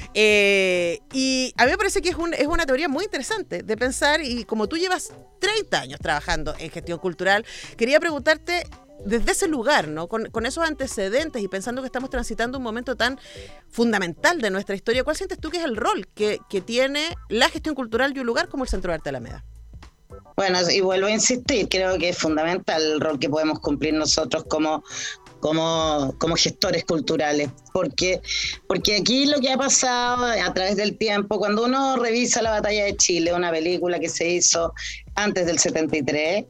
B: Y a mí me parece que es una teoría muy interesante de pensar, y como tú llevas 30 años trabajando en gestión cultural, quería preguntarte desde ese lugar, ¿no? Con esos antecedentes y pensando que estamos transitando un momento tan fundamental de nuestra historia, ¿cuál sientes tú que es el rol que tiene la gestión cultural y un lugar como el Centro de Arte Alameda?
H: Bueno, y vuelvo a insistir, creo que es fundamental el rol que podemos cumplir nosotros como gestores culturales, porque aquí lo que ha pasado a través del tiempo, cuando uno revisa La Batalla de Chile, una película que se hizo antes del 73,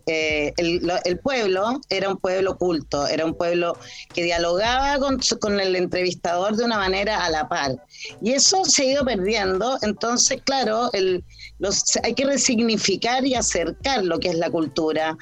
H: el pueblo era un pueblo culto, era un pueblo que dialogaba con el entrevistador de una manera a la par, y eso se ha ido perdiendo. Entonces, claro, hay que resignificar y acercar lo que es la cultura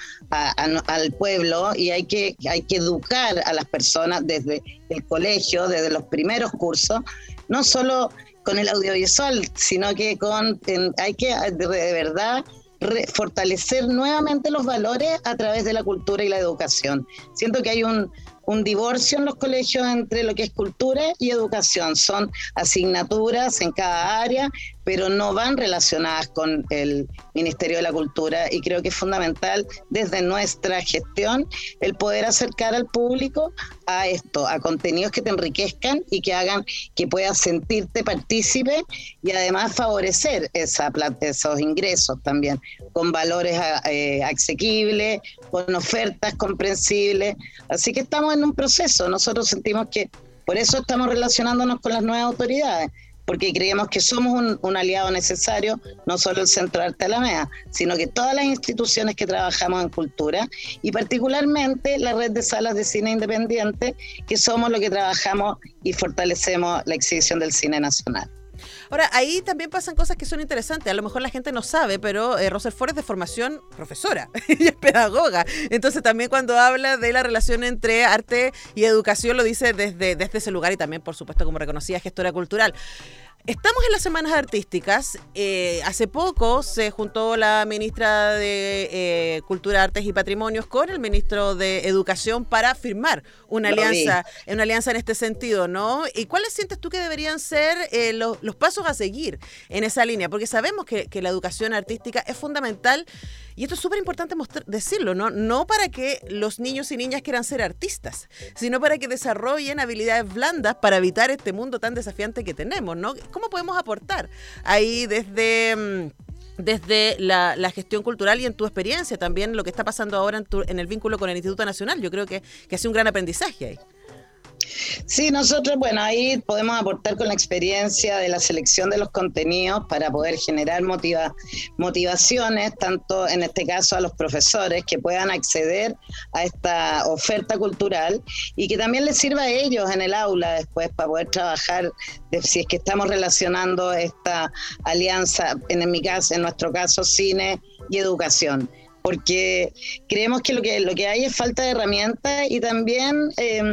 H: al pueblo, y hay que educar a las personas desde el colegio, desde los primeros cursos, no solo con el audiovisual, sino que hay que de verdad fortalecer nuevamente los valores a través de la cultura y la educación. Siento que hay un divorcio en los colegios entre lo que es cultura y educación. Son asignaturas en cada área, pero no van relacionadas con el Ministerio de la Cultura, y creo que es fundamental desde nuestra gestión el poder acercar al público a esto, a contenidos que te enriquezcan y que hagan que puedas sentirte partícipe, y además favorecer esos ingresos también, con valores asequibles, con ofertas comprensibles. Así que estamos en un proceso. Nosotros sentimos que por eso estamos relacionándonos con las nuevas autoridades, porque creemos que somos un aliado necesario, no solo el Centro de Arte Alameda, sino que todas las instituciones que trabajamos en cultura, y particularmente la red de salas de cine independiente, que somos los que trabajamos y fortalecemos la exhibición del cine nacional.
B: Ahora, ahí también pasan cosas que son interesantes. A lo mejor la gente no sabe, pero Roser Ford es de formación profesora y es pedagoga. Entonces también cuando habla de la relación entre arte y educación lo dice desde ese lugar, y también, por supuesto, como reconocida gestora cultural. Estamos en las Semanas Artísticas. Hace poco se juntó la ministra de Cultura, Artes y Patrimonios con el ministro de Educación para firmar una alianza en este sentido, ¿no? ¿Y cuáles sientes tú que deberían ser los pasos a seguir en esa línea? Porque sabemos que la educación artística es fundamental, y esto es súper importante decirlo, ¿no? No para que los niños y niñas quieran ser artistas, sino para que desarrollen habilidades blandas para evitar este mundo tan desafiante que tenemos, ¿no? ¿Cómo podemos aportar ahí desde la gestión cultural y en tu experiencia también lo que está pasando ahora en el vínculo con el Instituto Nacional? Yo creo que ha sido un gran aprendizaje ahí.
H: Sí, nosotros, ahí podemos aportar con la experiencia de la selección de los contenidos para poder generar motivaciones, tanto en este caso a los profesores, que puedan acceder a esta oferta cultural y que también les sirva a ellos en el aula después para poder trabajar, si es que estamos relacionando esta alianza, en nuestro caso, cine y educación. Porque creemos que lo que hay es falta de herramientas y también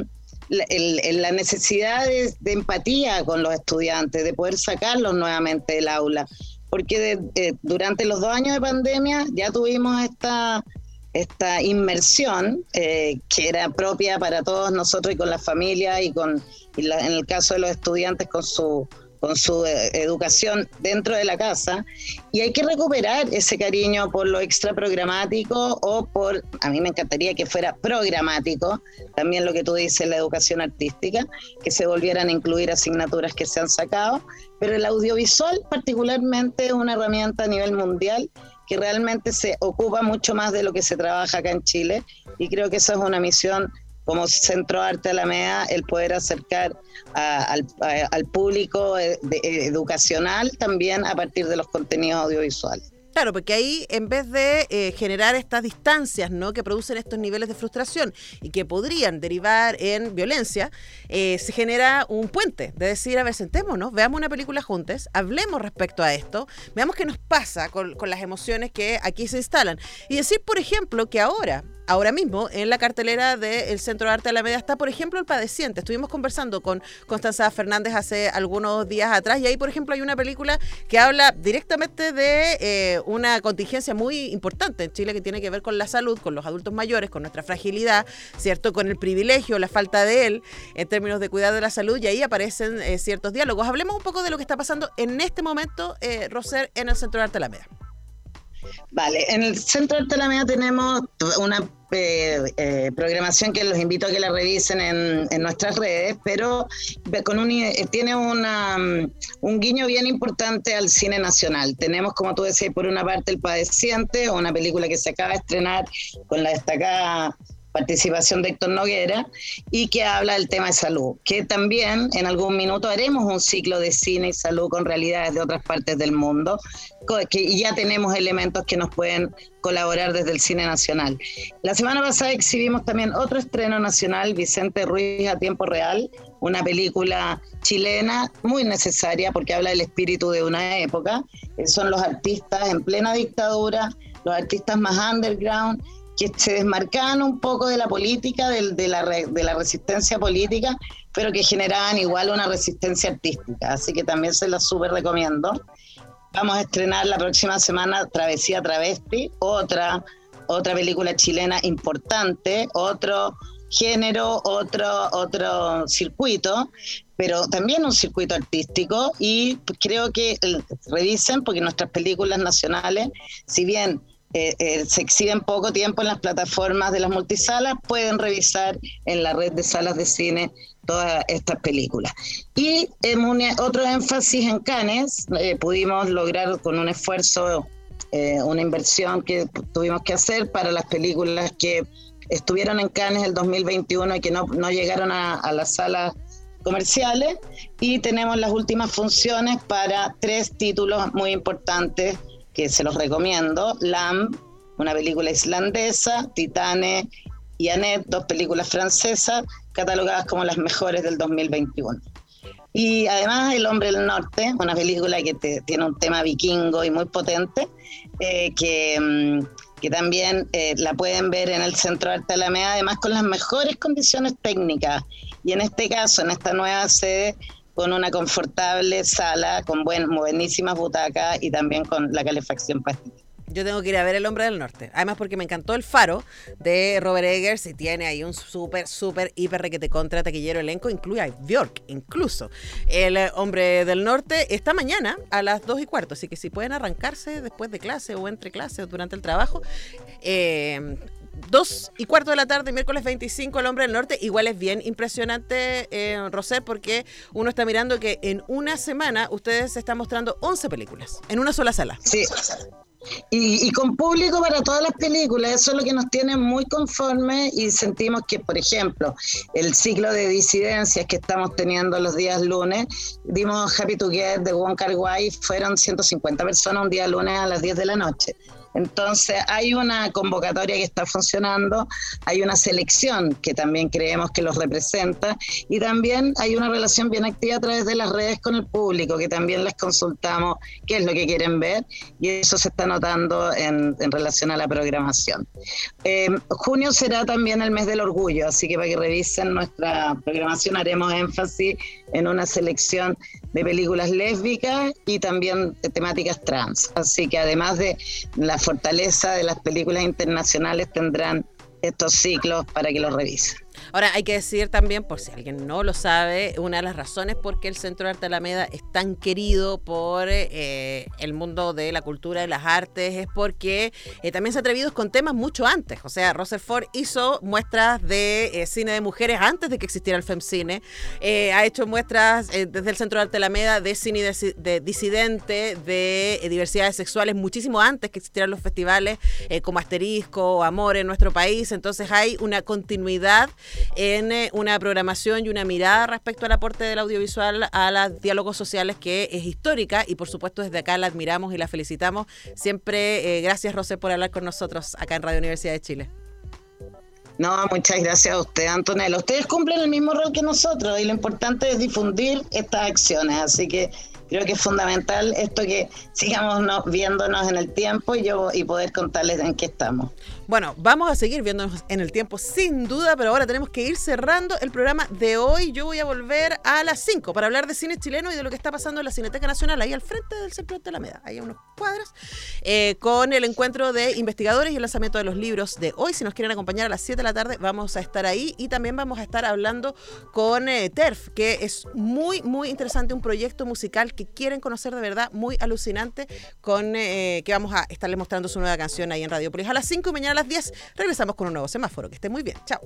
H: la necesidad de empatía con los estudiantes, de poder sacarlos nuevamente del aula, porque durante los 2 años de pandemia ya tuvimos esta inmersión que era propia para todos nosotros y con la familia y en el caso de los estudiantes con su educación dentro de la casa, y hay que recuperar ese cariño por lo extra programático a mí me encantaría que fuera programático, también lo que tú dices, la educación artística, que se volvieran a incluir asignaturas que se han sacado, pero el audiovisual particularmente es una herramienta a nivel mundial que realmente se ocupa mucho más de lo que se trabaja acá en Chile, y creo que esa es una misión como Centro Arte Alameda, el poder acercar al público educacional también a partir de los contenidos audiovisuales.
B: Claro, porque ahí en vez de generar estas distancias, ¿no?, que producen estos niveles de frustración y que podrían derivar en violencia, se genera un puente de decir, a ver, sentémonos, veamos una película juntos, hablemos respecto a esto, veamos qué nos pasa con las emociones que aquí se instalan. Y decir, por ejemplo, que ahora mismo en la cartelera del Centro de Arte Alameda está, por ejemplo, El Padeciente. Estuvimos conversando con Constanza Fernández hace algunos días atrás y ahí, por ejemplo, hay una película que habla directamente de una contingencia muy importante en Chile que tiene que ver con la salud, con los adultos mayores, con nuestra fragilidad, ¿cierto?, con el privilegio, la falta de él en términos de cuidar de la salud, y ahí aparecen ciertos diálogos. Hablemos un poco de lo que está pasando en este momento, Roser, en el Centro de Arte Alameda.
H: Vale, en el Centro de Arte Alameda tenemos una programación que los invito a que la revisen en nuestras redes, pero tiene un guiño bien importante al cine nacional. Tenemos, como tú decías, por una parte El Padeciente, una película que se acaba de estrenar con la destacada participación de Héctor Noguera y que habla del tema de salud, que también en algún minuto haremos un ciclo de cine y salud con realidades de otras partes del mundo, y ya tenemos elementos que nos pueden colaborar desde el cine nacional. La semana pasada exhibimos también otro estreno nacional, Vicente Ruiz a tiempo real, una película chilena muy necesaria porque habla del espíritu de una época. Son los artistas en plena dictadura, los artistas más underground, que se desmarcaban un poco de la política, de la resistencia política, pero que generaban igual una resistencia artística. Así que también se la súper recomiendo. Vamos a estrenar la próxima semana Travesía Travesti, otra película chilena importante, otro género, otro circuito, pero también un circuito artístico, y creo que revisen, porque nuestras películas nacionales, si bien se exhiben poco tiempo en las plataformas de las multisalas, pueden revisar en la red de salas de cine todas estas películas. Y otro énfasis en Cannes, pudimos lograr con un esfuerzo, una inversión que tuvimos que hacer para las películas que estuvieron en Cannes el 2021 y que no llegaron a las salas comerciales, y tenemos las últimas funciones para 3 títulos muy importantes que se los recomiendo: Lamb, una película islandesa, Titane y Annette, 2 películas francesas catalogadas como las mejores del 2021. Y además El Hombre del Norte, una película que tiene un tema vikingo y muy potente, que también la pueden ver en el Centro de Arte Alameda, además con las mejores condiciones técnicas, y en este caso, en esta nueva sede, con una confortable sala, con buenísimas butacas y también con la calefacción pastilla.
B: Yo tengo que ir a ver El Hombre del Norte, además porque me encantó El Faro de Robert Eggers y tiene ahí un súper, hiper requete contra taquillero elenco, incluye a Björk incluso. El Hombre del Norte está mañana a las 2:15, así que si pueden arrancarse después de clase o entre clases o durante el trabajo, 2:15 de la tarde, miércoles 25, El Hombre del Norte. Igual es bien impresionante, Roser, porque uno está mirando que en una semana ustedes están mostrando 11 películas en una sola sala.
H: Sí. Y con público para todas las películas, eso es lo que nos tiene muy conformes, y sentimos que, por ejemplo, el ciclo de disidencias que estamos teniendo los días lunes, dimos Happy Together de Wong Kar-wai, fueron 150 personas un día lunes a las 10 de la noche. Entonces hay una convocatoria que está funcionando, hay una selección que también creemos que los representa, y también hay una relación bien activa a través de las redes con el público, que también les consultamos qué es lo que quieren ver, y eso se está notando en relación a la programación. Junio será también el mes del orgullo, así que para que revisen nuestra programación haremos énfasis en una selección de películas lésbicas y también de temáticas trans, así que además de la la fortaleza de las películas internacionales tendrán estos ciclos para que los revisen.
B: Ahora, hay que decir también, por si alguien no lo sabe, una de las razones por qué el Centro de Arte Alameda es tan querido por el mundo de la cultura y las artes es porque también se ha atrevido con temas mucho antes. O sea, Rutherford hizo muestras de cine de mujeres antes de que existiera el FemCine. Ha hecho muestras desde el Centro de Arte Alameda de cine de disidente, de diversidades sexuales, muchísimo antes que existieran los festivales como Asterisco o Amor en nuestro país. Entonces hay una continuidad en una programación y una mirada respecto al aporte del audiovisual a los diálogos sociales que es histórica y por supuesto desde acá la admiramos y la felicitamos. Siempre gracias, Rosé, por hablar con nosotros acá en Radio Universidad de Chile.
H: No, muchas gracias a usted, Antonella. Ustedes cumplen el mismo rol que nosotros y lo importante es difundir estas acciones, así que creo que es fundamental esto que sigamos viéndonos en el tiempo y poder contarles en qué estamos.
B: Bueno, vamos a seguir viéndonos en el tiempo sin duda, pero ahora tenemos que ir cerrando el programa de hoy. Yo voy a volver a las 5 para hablar de cine chileno y de lo que está pasando en la Cineteca Nacional, ahí al frente del Centro de Alameda, ahí a unos cuadras, con el encuentro de investigadores y el lanzamiento de los libros de hoy. Si nos quieren acompañar a las 7 de la tarde, vamos a estar ahí y también vamos a estar hablando con TERF, que es muy, muy interesante, un proyecto musical que quieren conocer de verdad, muy alucinante, con que vamos a estarles mostrando su nueva canción ahí en Radiopolis. A las 5 y mañana a las 10 regresamos con un nuevo semáforo. Que esté muy bien. Chao.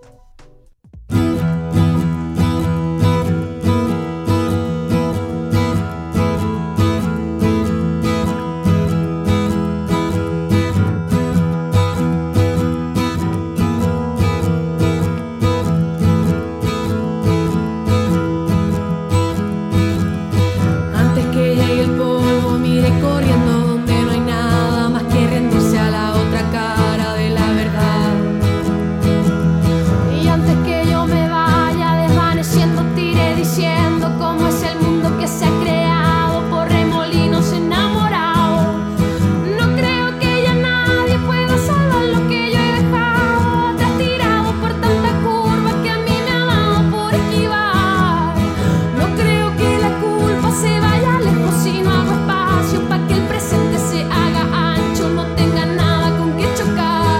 G: Antes que llegue el polvo, mire corriendo donde no hay nada más que rendirse a la otra cara de la verdad. Y antes que yo me vaya desvaneciendo, tiré diciendo cómo es el mundo que se ha creado por remolinos enamorados. No creo que ya nadie pueda salvar lo que yo he dejado atrás tirado por tanta curva que a mí me ha dado por esquivar. No creo que la culpa se vaya lejos si no hago espacio para que el presente se haga ancho, no tenga nada con que chocar.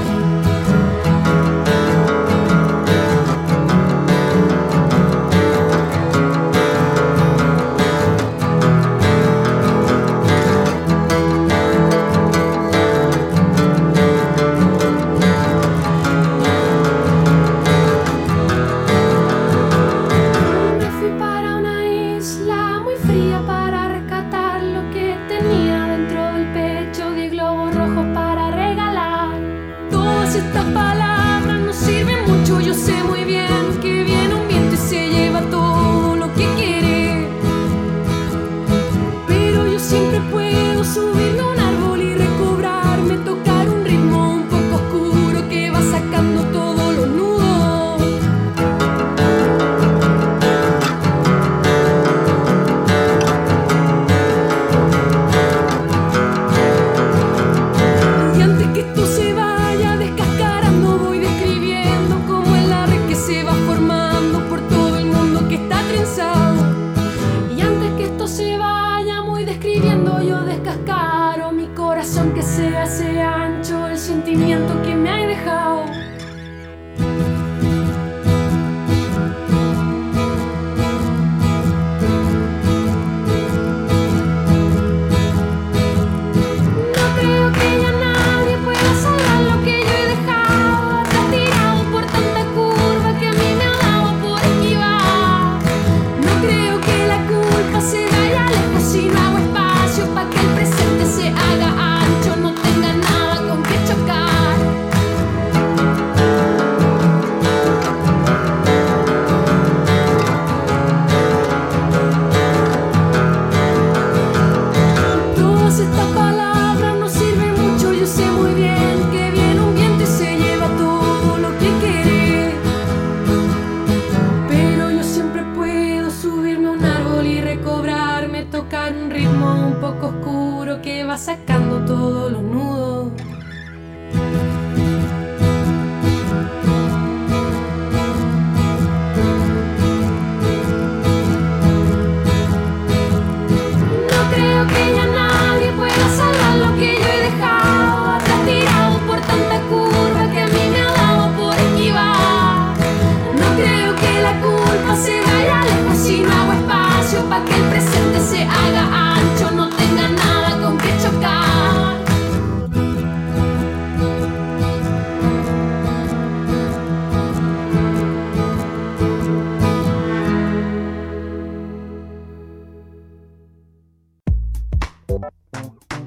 G: Me fui para una isla muy fría para rescatar lo que tenía dentro del pecho de globos rojos para regalar. Todas estas palabras no sirven mucho, yo sé muy bien que viene un viento y se lleva todo lo que quiere. Pero yo siempre puedo subirme a un árbol y recobrarme, tocar un ritmo un poco oscuro que va sacando todos los nudos. Y antes que esto se vaya descascarando, voy describiendo cómo es la red que se va formando por todo el mundo que está trenzado. Y antes que esto se vaya muy describiendo, yo descascaro mi corazón que se hace ancho, el sentimiento que me ha dejado. No creo que ya nadie pueda salvar lo que yo he dejado atrás tirado por tanta curva que a mí me ha dado por esquivar. No creo que la culpa se vaya lejos si no hago espacio para que el presente se haga ancho, no tenga nada con que chocar.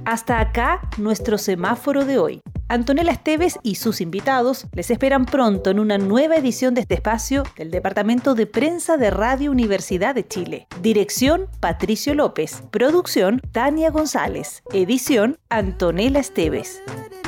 A: Hasta acá nuestro semáforo de hoy. Antonella Esteves y sus invitados les esperan pronto en una nueva edición de este espacio del Departamento de Prensa de Radio Universidad de Chile. Dirección, Patricio López. Producción, Tania González. Edición, Antonella Esteves.